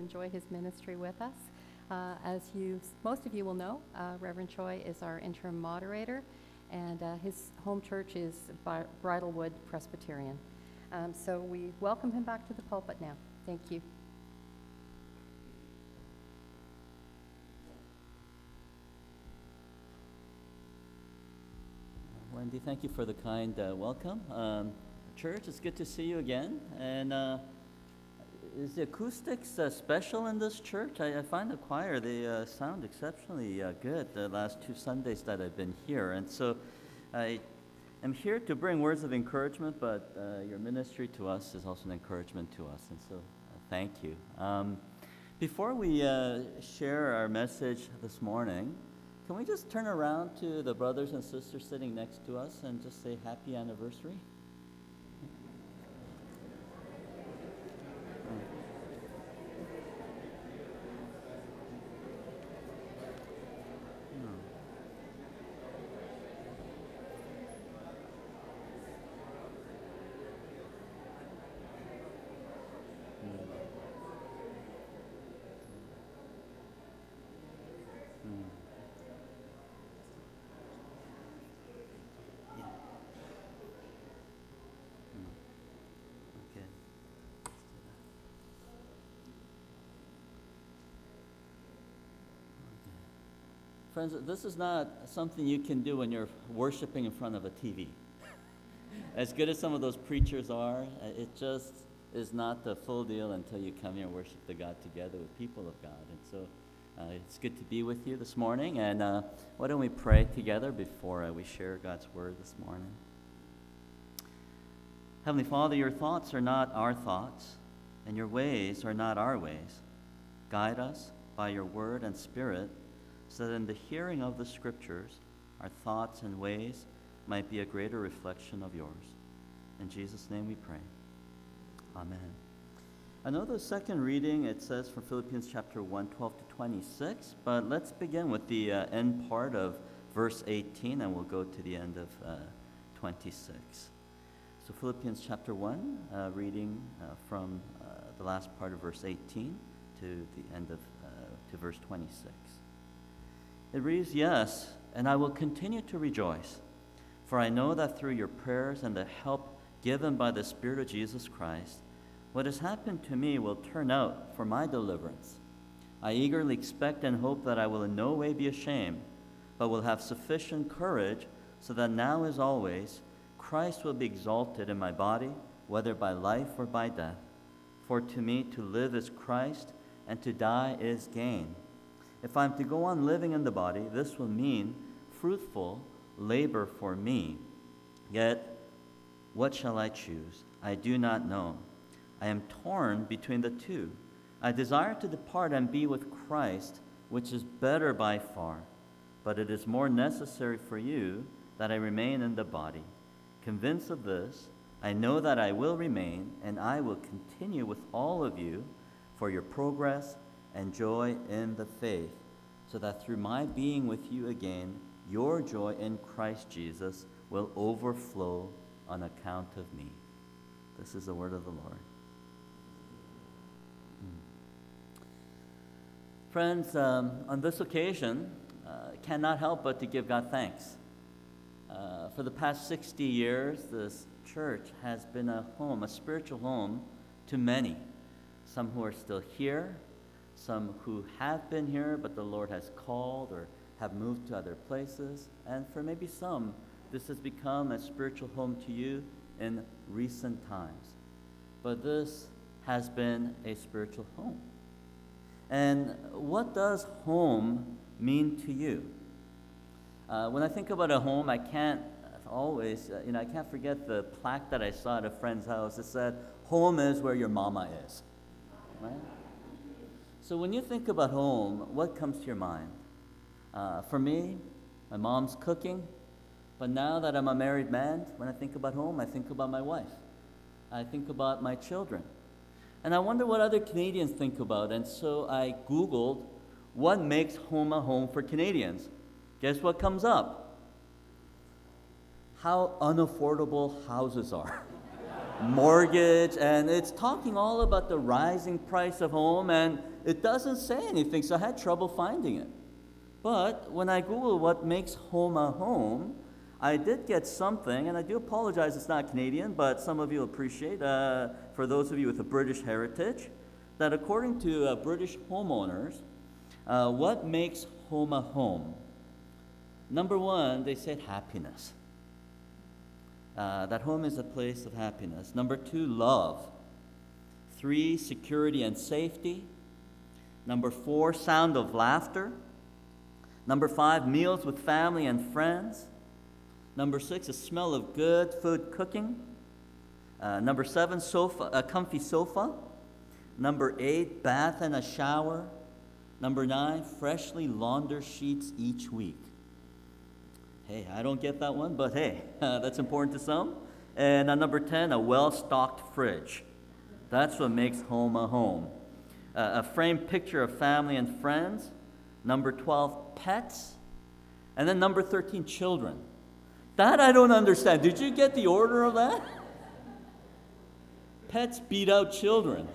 enjoy his ministry with us. Most of you will know, Reverend Choi is our interim moderator, and his home church is Bridlewood Presbyterian. So we welcome him back to the pulpit now. Thank you. Wendy, thank you for the kind welcome. Church, it's good to see you again. And is the acoustics special in this church? I find the choir, they sound exceptionally good the last 2 Sundays that I've been here. And so I am here to bring words of encouragement, but your ministry to us is also an encouragement to us. And so thank you. Before we share our message this morning, can we just turn around to the brothers and sisters sitting next to us and just say happy anniversary? Friends, this is not something you can do when you're worshiping in front of a TV. As good as some of those preachers are, it just is not the full deal until you come here and worship the God together with people of God. And so it's good to be with you this morning. And why don't we pray together before we share God's word this morning? Heavenly Father, your thoughts are not our thoughts, and your ways are not our ways. Guide us by your word and spirit, so that in the hearing of the Scriptures, our thoughts and ways might be a greater reflection of yours. In Jesus' name we pray. Amen. I know the second reading, it says from Philippians chapter 1, 12 to 26, but let's begin with the end part of verse 18, and we'll go to the end of 26. So Philippians chapter 1, reading from the last part of verse 18 to the end of to verse 26. It reads, "Yes, and I will continue to rejoice, for I know that through your prayers and the help given by the Spirit of Jesus Christ, what has happened to me will turn out for my deliverance. I eagerly expect and hope that I will in no way be ashamed, but will have sufficient courage, so that now as always, Christ will be exalted in my body, whether by life or by death. For to me to live is Christ, and to die is gain. If I am to go on living in the body, this will mean fruitful labor for me. Yet, what shall I choose? I do not know. I am torn between the two. I desire to depart and be with Christ, which is better by far. But it is more necessary for you that I remain in the body. Convinced of this, I know that I will remain, and I will continue with all of you for your progress and joy in the faith, so that through my being with you again, your joy in Christ Jesus will overflow on account of me." This is the word of the Lord. Friends, on this occasion, cannot help but to give God thanks. For the past 60 years, this church has been a home, a spiritual home to many. Some who are still here, some who have been here, but the Lord has called or have moved to other places. And for maybe some, this has become a spiritual home to you in recent times. But this has been a spiritual home. And what does home mean to you? When I think about a home, I can't always, I can't forget the plaque that I saw at a friend's house. It said, "Home is where your mama is." Right? So when you think about home, what comes to your mind? For me, my mom's cooking. But now that I'm a married man, when I think about home, I think about my wife. I think about my children. And I wonder what other Canadians think about. And so I Googled, what makes home a home for Canadians? Guess what comes up? How unaffordable houses are. mortgage, and it's talking all about the rising price of home, and it doesn't say anything, so I had trouble finding it. But when I Google what makes home a home, I did get something, and I do apologize it's not Canadian, but some of you appreciate, for those of you with a British heritage, that according to British homeowners, what makes home a home? Number one, they said happiness. That home is a place of happiness. Number two, love. 3, security and safety. Number 4, sound of laughter. Number 5, meals with family and friends. Number 6, a smell of good food cooking. Number 7, a comfy sofa. Number 8, bath and a shower. Number 9, freshly laundered sheets each week. Hey, I don't get that one, but hey, that's important to some. And number 10, a well-stocked fridge. That's what makes home a home. A framed picture of family and friends. Number 12, pets. And then number 13, children. That I don't understand. Did you get the order of that? Pets beat out children.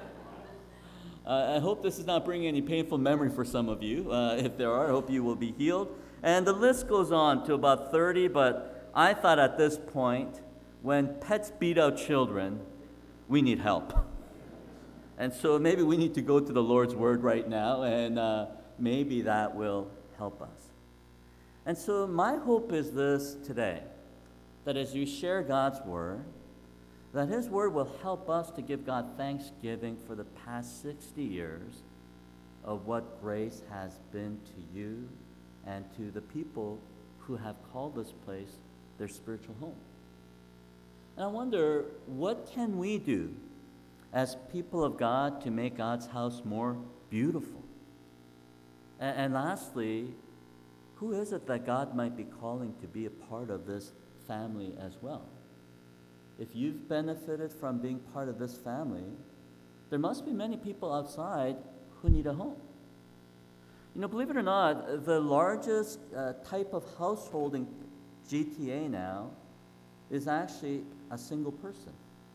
I hope this is not bringing any painful memory for some of you. If there are, I hope you will be healed. And the list goes on to about 30, but I thought at this point, when pets beat out children, we need help. And so maybe we need to go to the Lord's Word right now, and maybe that will help us. And so my hope is this today, that as you share God's Word, that His Word will help us to give God thanksgiving for the past 60 years of what grace has been to you and to the people who have called this place their spiritual home. And I wonder, what can we do as people of God to make God's house more beautiful? And lastly, who is it that God might be calling to be a part of this family as well? If you've benefited from being part of this family, there must be many people outside who need a home. You know, believe it or not, the largest type of household in GTA now is actually a single person.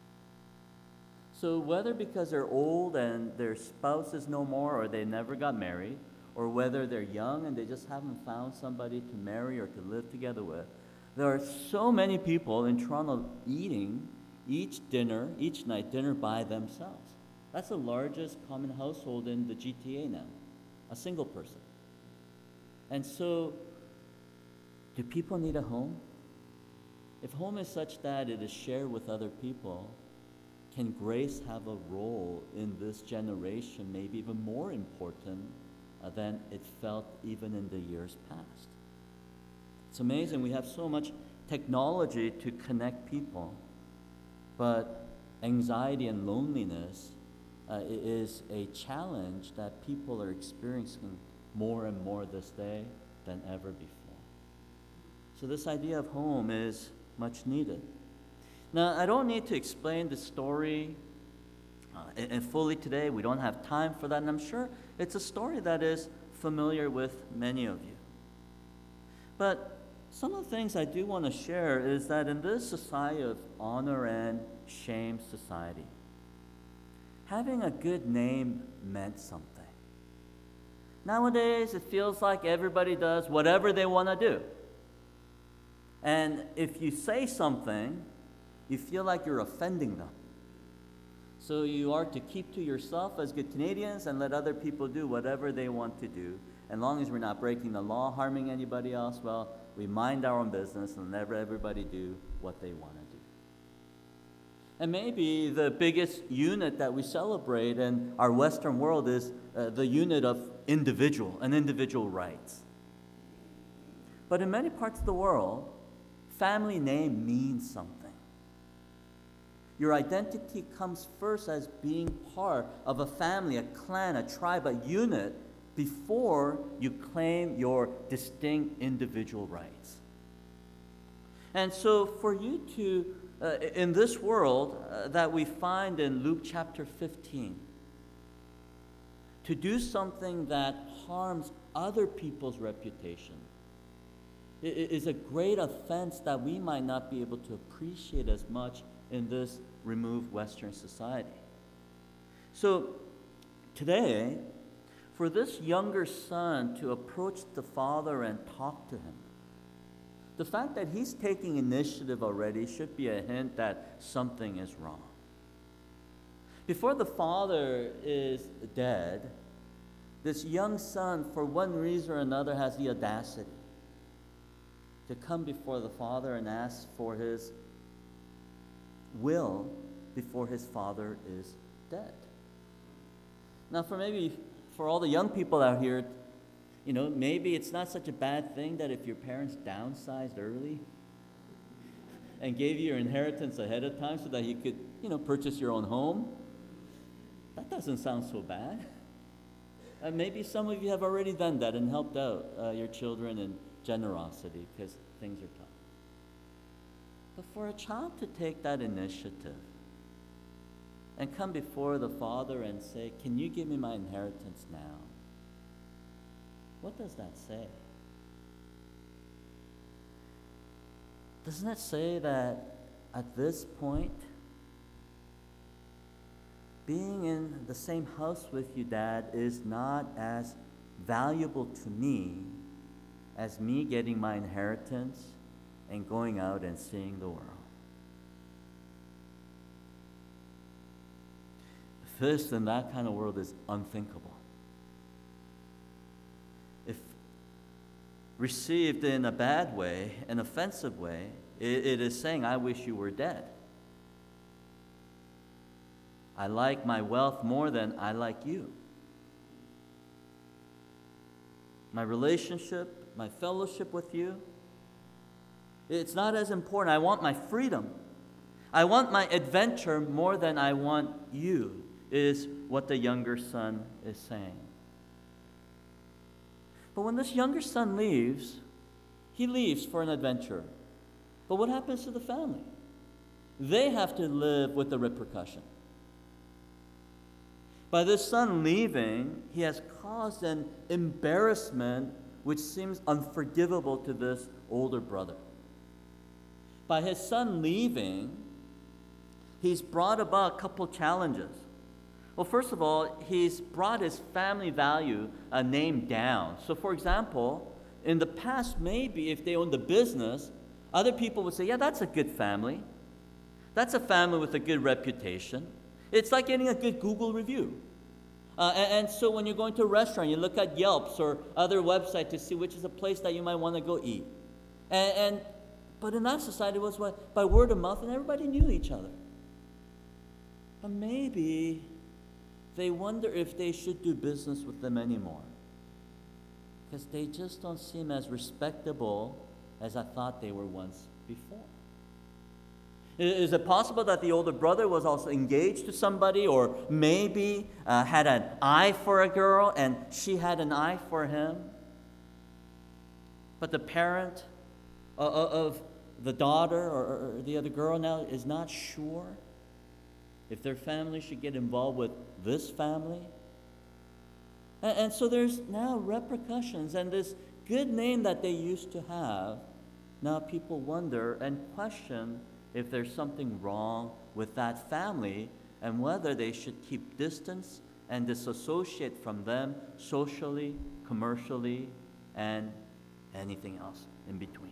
So whether because they're old and their spouse is no more, or they never got married, or whether they're young and they just haven't found somebody to marry or to live together with, there are so many people in Toronto eating each night dinner by themselves. That's the largest common household in the GTA now, a single person. And so, do people need a home? If home is such that it is shared with other people, can grace have a role in this generation, maybe even more important than it felt even in the years past? It's amazing, we have so much technology to connect people, but anxiety and loneliness is a challenge that people are experiencing more and more this day than ever before. So this idea of home is much needed. Now, I don't need to explain the story and fully today. We don't have time for that, and I'm sure it's a story that is familiar with many of you. But some of the things I do want to share is that in this society of honor and shame society, having a good name meant something. Nowadays, it feels like everybody does whatever they want to do. And if you say something, you feel like you're offending them. So you are to keep to yourself as good Canadians and let other people do whatever they want to do. As long as we're not breaking the law, harming anybody else, well, we mind our own business and let everybody do what they want to do. And maybe the biggest unit that we celebrate in our Western world is the unit of individual rights. But in many parts of the world, family name means something. Your identity comes first as being part of a family, a clan, a tribe, a unit, before you claim your distinct individual rights. And so for you to, in this world that we find in Luke chapter 15, to do something that harms other people's reputation is a great offense that we might not be able to appreciate as much in this removed Western society. So today, for this younger son to approach the father and talk to him, the fact that he's taking initiative already should be a hint that something is wrong. Before the father is dead, this young son, for one reason or another, has the audacity to come before the father and ask for his will before his father is dead. Now, for all the young people out here, maybe it's not such a bad thing that if your parents downsized early and gave you your inheritance ahead of time so that you could, purchase your own home. That doesn't sound so bad. Maybe some of you have already done that and helped out your children in generosity because things are tough. But for a child to take that initiative and come before the father and say, "Can you give me my inheritance now?" What does that say? Doesn't it say that at this point, being in the same house with you, Dad, is not as valuable to me as me getting my inheritance and going out and seeing the world? This in that kind of world is unthinkable. If received in a bad way, an offensive way, it is saying, "I wish you were dead. I like my wealth more than I like you. My relationship, my fellowship with you, it's not as important. I want my freedom. I want my adventure more than I want you," is what the younger son is saying. But when this younger son leaves, he leaves for an adventure. But what happens to the family? They have to live with the repercussion. By this son leaving, he has caused an embarrassment which seems unforgivable to this older brother. By his son leaving, he's brought about a couple challenges. Well, first of all, he's brought his family value name down. So, for example, in the past, maybe if they owned a business, other people would say, "Yeah, that's a good family. That's a family with a good reputation." It's like getting a good Google review. And so when you're going to a restaurant, you look at Yelps or other websites to see which is a place that you might want to go eat. But in that society, it was by word of mouth, and everybody knew each other. But maybe they wonder if they should do business with them anymore, because they just don't seem as respectable as I thought they were once before. Is it possible that the older brother was also engaged to somebody, or maybe had an eye for a girl and she had an eye for him? But the parent of the daughter or the other girl now is not sure if their family should get involved with this family. And so there's now repercussions, and this good name that they used to have, now people wonder and question if there's something wrong with that family and whether they should keep distance and disassociate from them socially, commercially, and anything else in between.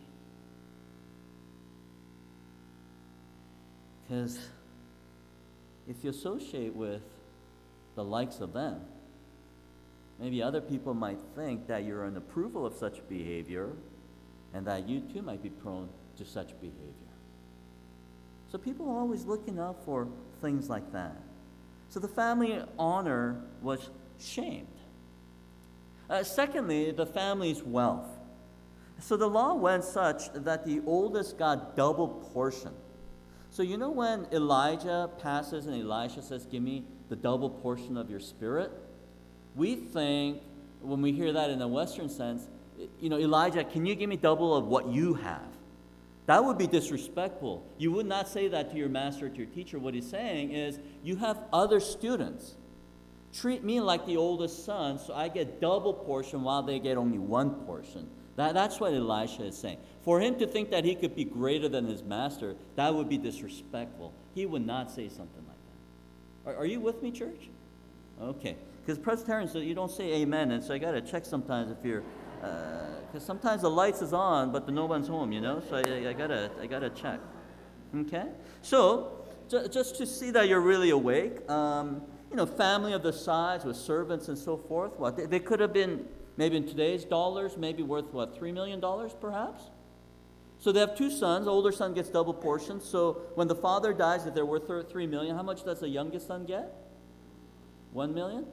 Because if you associate with the likes of them, maybe other people might think that you're in approval of such behavior and that you too might be prone to such behavior. So people are always looking out for things like that. So the family honor was shamed. Secondly, the family's wealth. So the law went such that the oldest got double portion. So you know when Elijah passes and Elisha says, "Give me the double portion of your spirit"? We think, when we hear that in a Western sense, Elijah, can you give me double of what you have? That would be disrespectful. You would not say that to your master or to your teacher. What he's saying is, you have other students. Treat me like the oldest son, so I get double portion while they get only one portion. That's what Elisha is saying. For him to think that he could be greater than his master, that would be disrespectful. He would not say something like that. Are you with me, church? Okay. Because Presbyterians, you don't say amen, and so I got to check sometimes if you're, because sometimes the lights is on, but no one's home, you know, so I gotta check. Okay? So, just to see that you're really awake, family of the size with servants and so forth, they could have been, maybe in today's dollars, maybe worth, $3 million perhaps? So they have two sons. The older son gets double portion. So when the father dies, if they're worth $3 million, how much does the youngest son get? $1 million?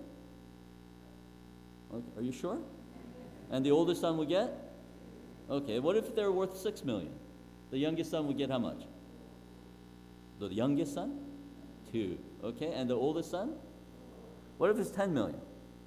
Okay, are you sure? And the oldest son would get? Okay, what if they're worth $6 million? The youngest son would get how much? The youngest son? 2. Okay, and the oldest son? What if it's $10 million?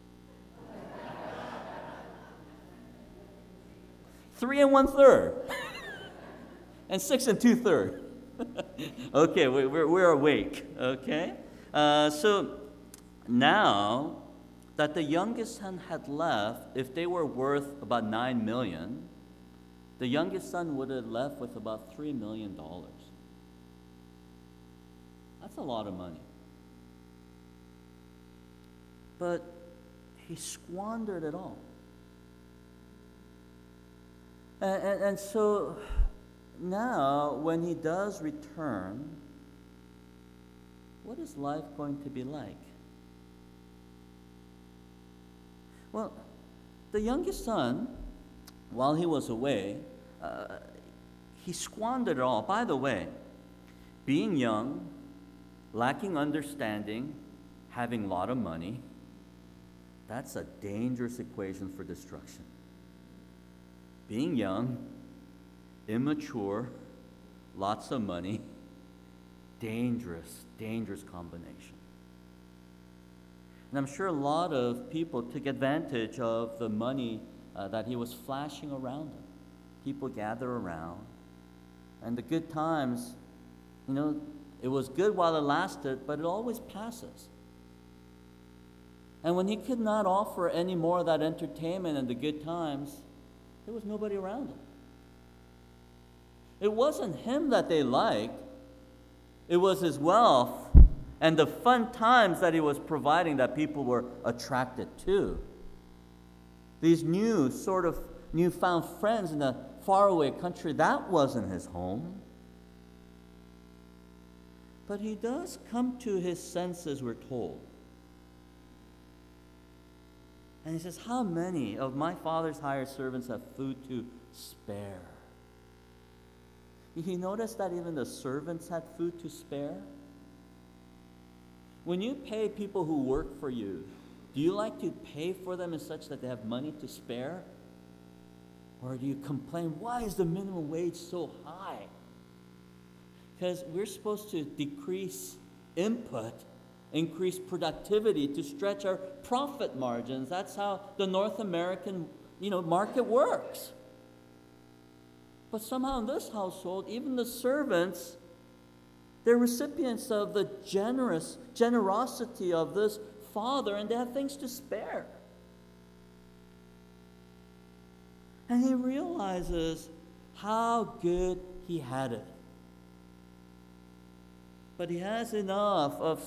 3 1/3. And 6 2/3. Okay, we're awake. Okay? So now that the youngest son had left, if they were worth about $9 million, the youngest son would have left with about $3 million. That's a lot of money. But he squandered it all. And so now, when he does return, what is life going to be like? Well, the youngest son, while he was away, he squandered it all. By the way, being young, lacking understanding, having a lot of money, that's a dangerous equation for destruction. Being young, immature, lots of money, dangerous combination. And I'm sure a lot of people took advantage of the money that he was flashing around him. People gather around. And the good times, it was good while it lasted, but it always passes. And when he could not offer any more of that entertainment and the good times, there was nobody around him. It wasn't him that they liked. It was his wealth and the fun times that he was providing that people were attracted to. These newfound friends in a faraway country, that wasn't his home. But he does come to his senses, we're told. And he says, how many of my father's hired servants have food to spare? You notice that even the servants had food to spare? When you pay people who work for you, do you like to pay for them in such that they have money to spare? Or do you complain, why is the minimum wage so high? Because we're supposed to decrease input, increase productivity to stretch our profit margins. That's how the North American, market works. But somehow in this household, even the servants, they're recipients of the generosity of this father, and they have things to spare. And he realizes how good he had it. But he has enough of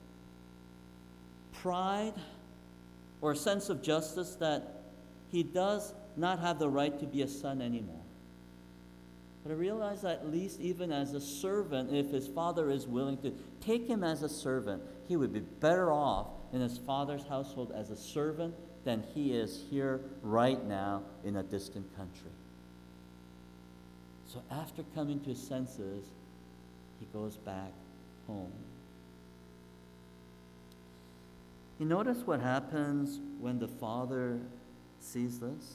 pride or a sense of justice that he does not have the right to be a son anymore. But I realize that at least even as a servant, if his father is willing to take him as a servant, he would be better off in his father's household as a servant than he is here right now in a distant country. So after coming to his senses, he goes back home. You notice what happens when the father sees this?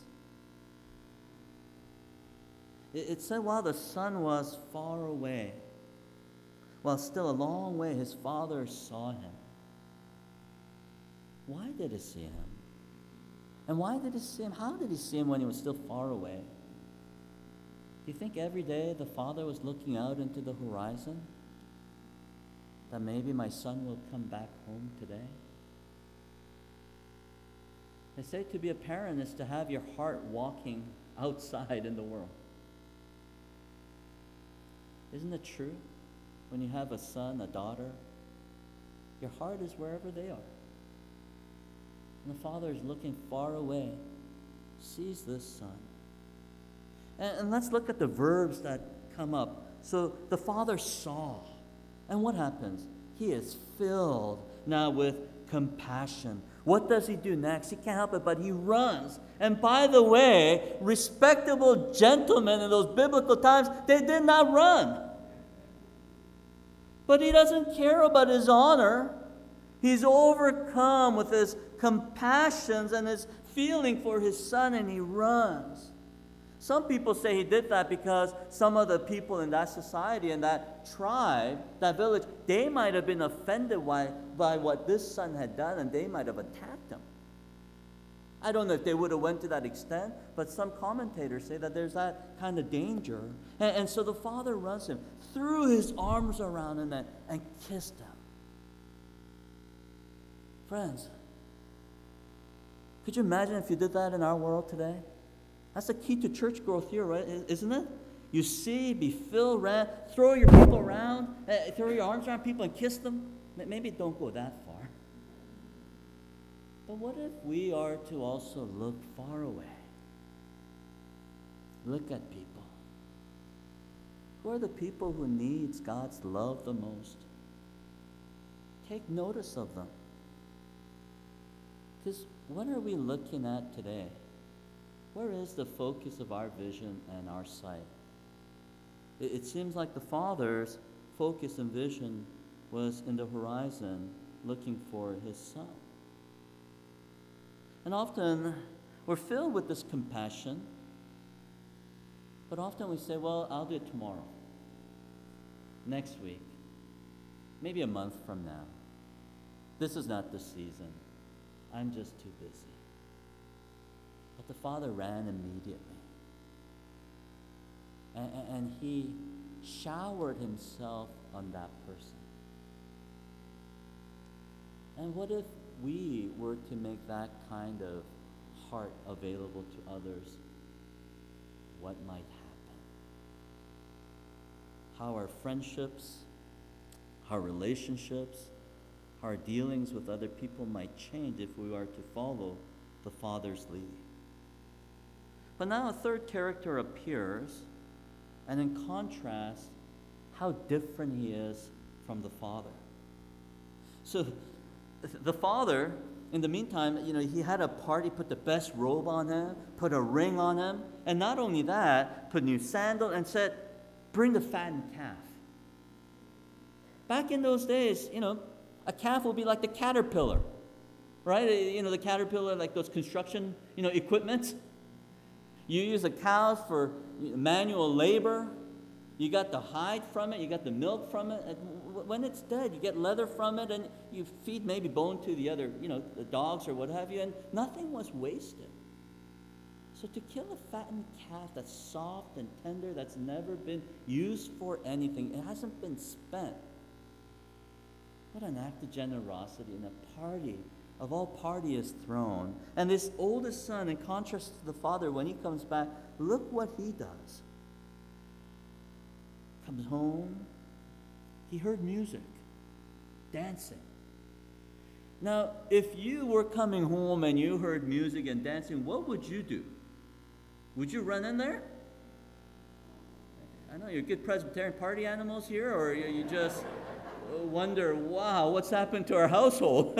It said while the son was far away, while still a long way, his father saw him. Why did he see him? And why did he see him? How did he see him when he was still far away? Do you think every day the father was looking out into the horizon? That maybe my son will come back home today? They say to be a parent is to have your heart walking outside in the world. Isn't it true? When you have a son, a daughter, your heart is wherever they are. And the Father is looking far away, sees this son. And let's look at the verbs that come up. So the Father saw. And what happens? He is filled now with compassion. What does he do next? He can't help it, but he runs. And by the way, respectable gentlemen in those biblical times, they did not run. But he doesn't care about his honor. He's overcome with his compassions and his feeling for his son, and he runs. Some people say he did that because some of the people in that society, in that tribe, that village, they might have been offended by what this son had done, and they might have attacked him. I don't know if they would have went to that extent, but some commentators say that there's that kind of danger. And so the Father runs him, threw his arms around him, and kissed him. Friends, could you imagine if you did that in our world today? That's the key to church growth here, right? Isn't it? You see, be filled, throw your people around, throw your arms around people and kiss them. Maybe don't go that far. But what if we are to also look far away? Look at people. Who are the people who needs God's love the most? Take notice of them. Because what are we looking at today? Where is the focus of our vision and our sight? It seems like the Father's focus and vision was in the horizon, looking for his son. And often we're filled with this compassion, but often we say, well, I'll do it tomorrow, next week, maybe a month from now. This is not the season. I'm just too busy. But the Father ran immediately. And he showered himself on that person. And what if we were to make that kind of heart available to others? What might happen? How our friendships, our relationships, our dealings with other people might change if we are to follow the Father's lead. But now a third character appears, and in contrast, how different he is from the Father. So the Father, in the meantime, he had a party, put the best robe on him, put a ring on him, and not only that, put new sandals and said, bring the fattened calf. Back in those days, a calf would be like the caterpillar, right? The caterpillar, like those construction, equipment. You use the cows for manual labor. You got the hide from it. You got the milk from it. And when it's dead, you get leather from it, and you feed maybe bone to the other, the dogs or what have you, and nothing was wasted. So to kill a fattened calf that's soft and tender, that's never been used for anything, it hasn't been spent. What an act of generosity, and a party of all party is thrown. And this oldest son, in contrast to the father, when he comes back, look what he does. Comes home, he heard music, dancing. Now, if you were coming home and you heard music and dancing, what would you do? Would you run in there? I know you're good Presbyterian party animals here, or you just wonder, wow, what's happened to our household?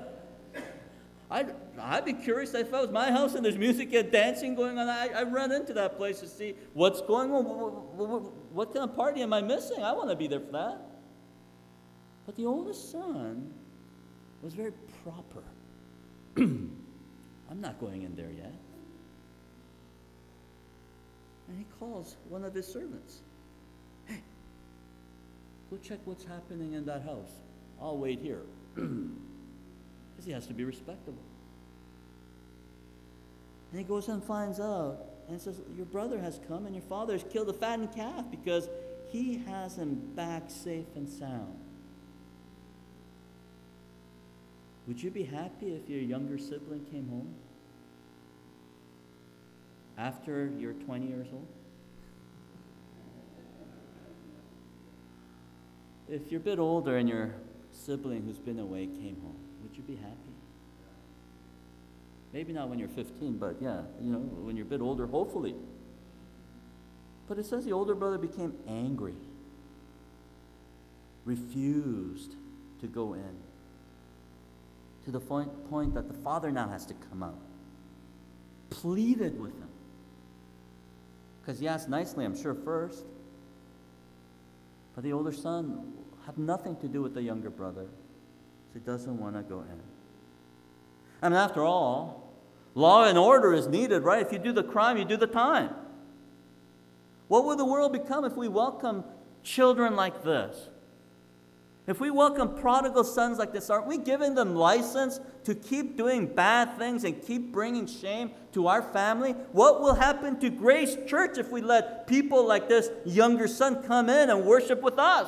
I'd be curious if it was my house and there's music and dancing going on. I run into that place to see what's going on. What kind of party am I missing? I want to be there for that. But the oldest son was very proper. I'm not going in there yet. And he calls one of his servants. Hey, go check what's happening in that house. I'll wait here. Because he has to be respectable. And he goes and finds out and says, your brother has come and your father has killed a fattened calf because he has him back safe and sound. Would you be happy if your younger sibling came home? after you're 20 years old? If you're a bit older and your sibling who's been away came home, would you be happy? Maybe not when you're 15, but yeah, when you're a bit older, hopefully. But it says the older brother became angry, refused to go in, to the point that the father now has to come out, pleaded with him. Because he asked nicely, I'm sure, first. But the older son had nothing to do with the younger brother, so he doesn't want to go in. I mean, after all, law and order is needed, right? If you do the crime, you do the time. What would the world become if we welcome children like this? If we welcome prodigal sons like this, aren't we giving them license to keep doing bad things and keep bringing shame to our family? What will happen to Grace Church if we let people like this younger son come in and worship with us?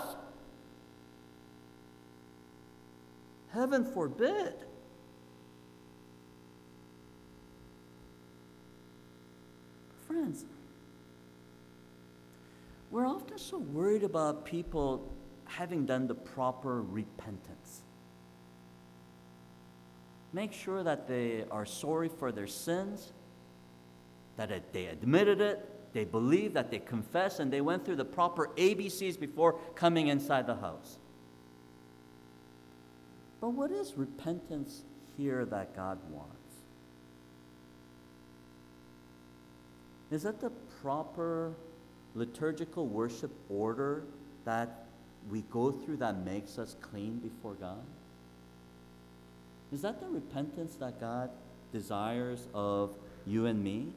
Heaven forbid. Friends, we're often so worried about people having done the proper repentance. Make sure that they are sorry for their sins, that they admitted it, they believe that they confess, and they went through the proper ABCs before coming inside the house. But what is repentance here that God wants? Is that the proper liturgical worship order that we go through that makes us clean before God? Is that the repentance that God desires of you and me?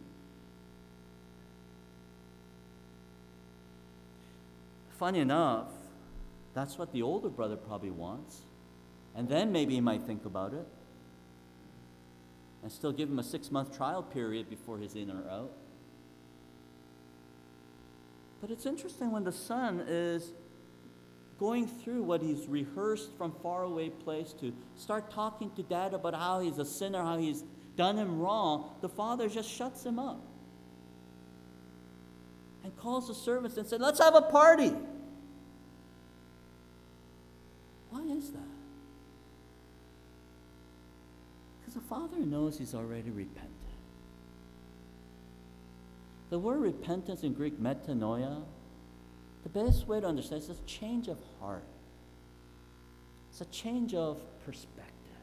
Funny enough, that's what the older brother probably wants. And then maybe he might think about it and still give him a 6-month trial period before he's in or out. But it's interesting when the son is going through what he's rehearsed from faraway place to start talking to dad about how he's a sinner, how he's done him wrong, the father just shuts him up and calls the servants and said, let's have a party. Why is that? Because the father knows he's already repented. The word repentance in Greek, metanoia, the best way to understand it is a change of heart. It's a change of perspective.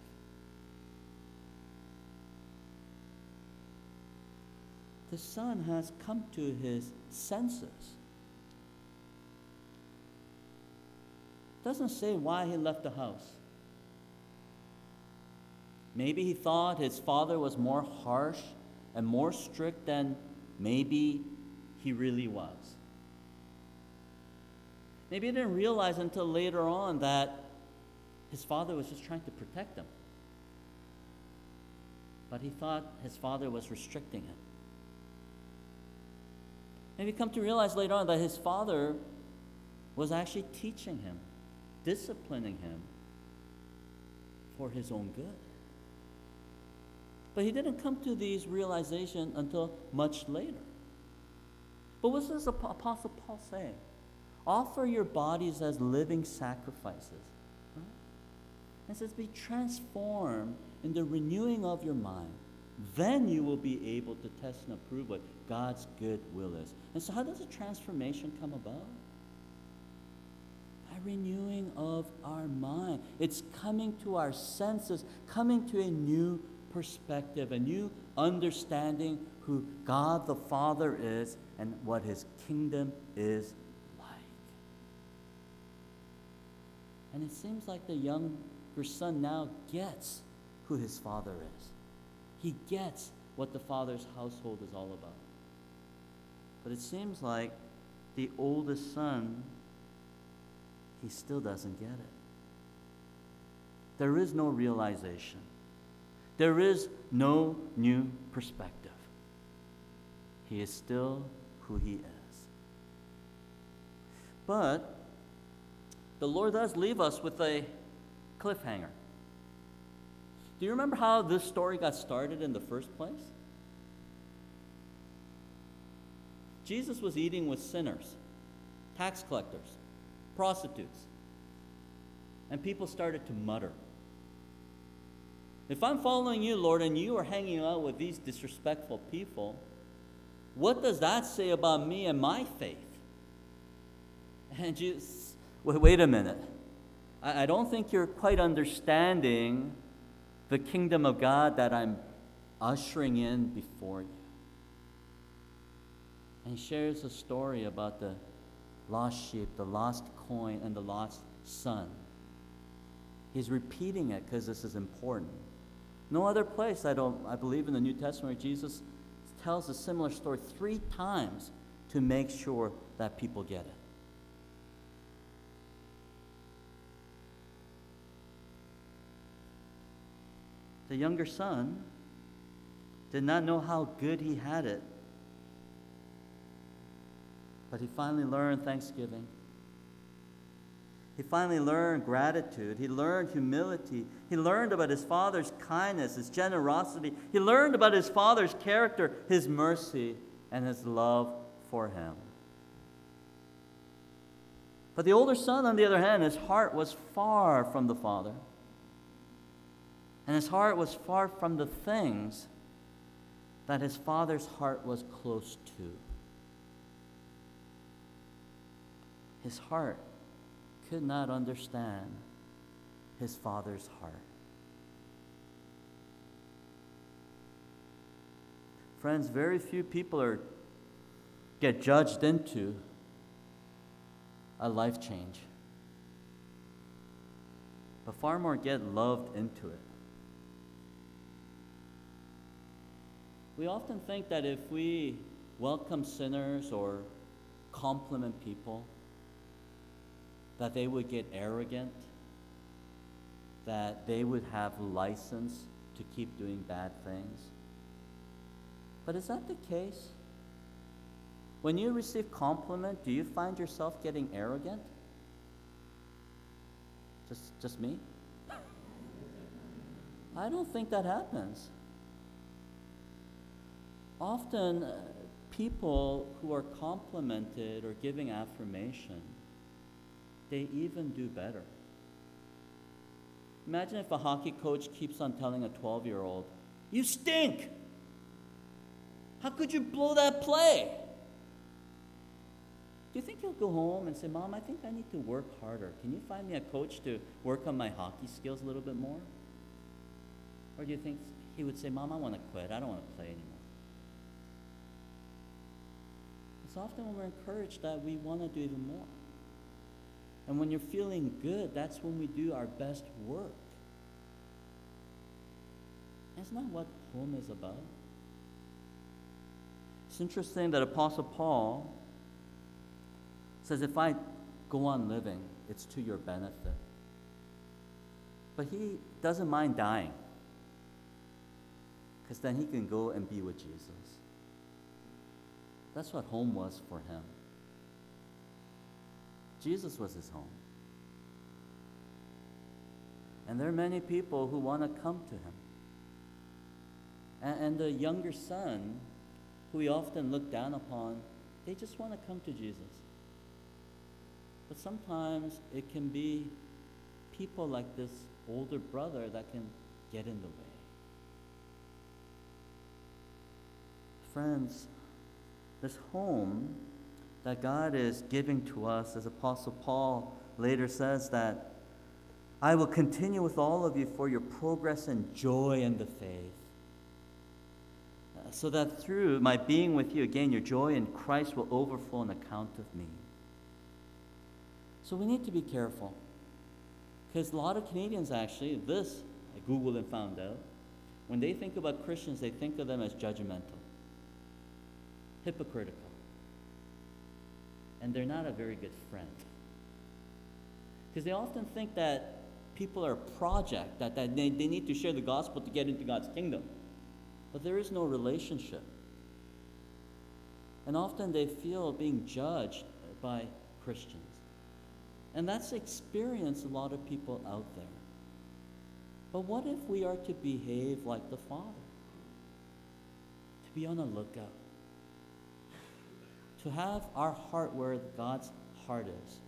The son has come to his senses. Doesn't say why he left the house. Maybe he thought his father was more harsh and more strict than maybe he really was. Maybe he didn't realize until later on that his father was just trying to protect him. But he thought his father was restricting him. Maybe come to realize later on that his father was actually teaching him, disciplining him for his own good. But he didn't come to these realizations until much later. But what does Apostle Paul say? Offer your bodies as living sacrifices. Right? It says, be transformed in the renewing of your mind. Then you will be able to test and approve what God's good will is. And so how does a transformation come about? By renewing of our mind. It's coming to our senses, coming to a new perspective, a new understanding who God the Father is and what his kingdom is like. And it seems like the younger son now gets who his father is. He gets what the father's household is all about. But it seems like the oldest son, he still doesn't get it. There is no realization. There is no new perspective. He is still who he is. But the Lord does leave us with a cliffhanger. Do you remember how this story got started in the first place? Jesus was eating with sinners, tax collectors, prostitutes. And people started to mutter. If I'm following you, Lord, and you are hanging out with these disrespectful people, what does that say about me and my faith? And Jesus, wait a minute. I don't think you're quite understanding the kingdom of God that I'm ushering in before you. And he shares a story about the lost sheep, the lost coin, and the lost son. He's repeating it because this is important. No other place, I believe in the New Testament, where Jesus tells a similar story 3 times to make sure that people get it. The younger son did not know how good he had it, but he finally learned thanksgiving. He finally learned gratitude. He learned humility. He learned about his father's kindness, his generosity. He learned about his father's character, his mercy, and his love for him. But the older son, on the other hand, his heart was far from the father. And his heart was far from the things that his father's heart was close to. His heart could not understand his father's heart. Friends, very few people get judged into a life change, but far more get loved into it. We often think that if we welcome sinners or compliment people, that they would get arrogant, that they would have license to keep doing bad things. But is that the case? When you receive compliment, do you find yourself getting arrogant? Just me? I don't think that happens. Often, people who are complimented or giving affirmation, they even do better. Imagine if a hockey coach keeps on telling a 12-year-old, "You stink! How could you blow that play?" Do you think he'll go home and say, "Mom, I think I need to work harder. Can you find me a coach to work on my hockey skills a little bit more?" Or do you think he would say, "Mom, I want to quit. I don't want to play anymore"? It's often when we're encouraged that we want to do even more. And when you're feeling good, that's when we do our best work. Isn't that what home is about? It's interesting that Apostle Paul says, if I go on living, it's to your benefit. But he doesn't mind dying, because then he can go and be with Jesus. That's what home was for him. Jesus was his home. And there are many people who want to come to him. And the younger son, who we often look down upon, they just want to come to Jesus. But sometimes it can be people like this older brother that can get in the way. Friends, this home that God is giving to us, as Apostle Paul later says, that I will continue with all of you for your progress and joy in the faith, so that through my being with you, again, your joy in Christ will overflow on account of me. So we need to be careful, because a lot of Canadians actually, this I Googled and found out, when they think about Christians, they think of them as judgmental, hypocritical, and they're not a very good friend. Because they often think that people are a project, that they need to share the gospel to get into God's kingdom. But there is no relationship. And often they feel being judged by Christians. And that's the experience a lot of people out there. But what if we are to behave like the Father? To be on the lookout. to have our heart where God's heart is.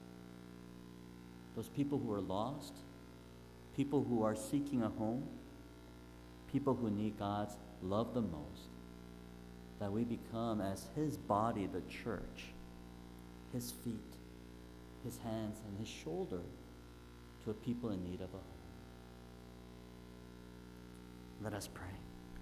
Those people who are lost, people who are seeking a home, people who need God's love the most, that we become as his body, the church, his feet, his hands, and his shoulder to a people in need of a home. Let us pray.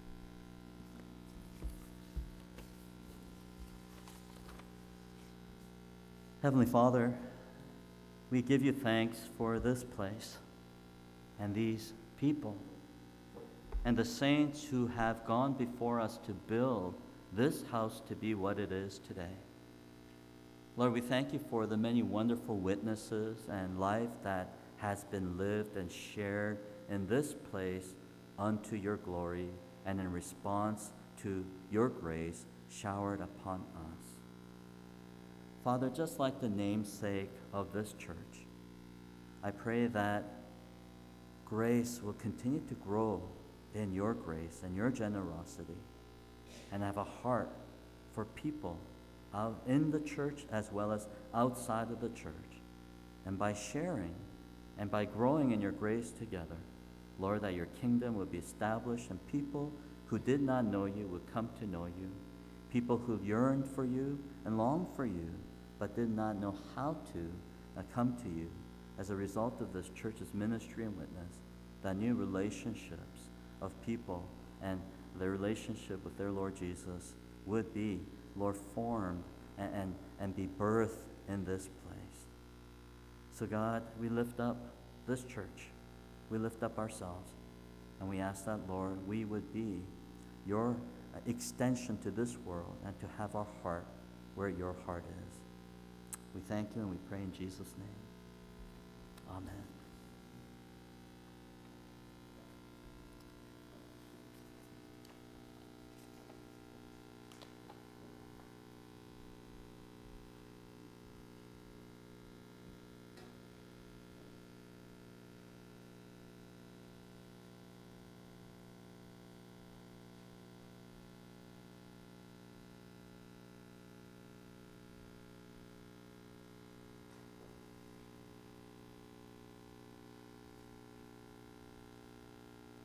Heavenly Father, we give you thanks for this place and these people and the saints who have gone before us to build this house to be what it is today. Lord, we thank you for the many wonderful witnesses and life that has been lived and shared in this place unto your glory and in response to your grace showered upon us. Father, just like the namesake of this church, I pray that grace will continue to grow in your grace and your generosity, and have a heart for people out in the church as well as outside of the church. And by sharing and by growing in your grace together, Lord, that your kingdom would be established and people who did not know you would come to know you, people who yearned for you and longed for you but did not know how to come to you as a result of this church's ministry and witness, that new relationships of people and their relationship with their Lord Jesus would be, Lord, formed and be birthed in this place. So God, we lift up this church. We lift up ourselves. And we ask that, Lord, we would be your extension to this world and to have our heart where your heart is. We thank you and we pray in Jesus' name. Amen.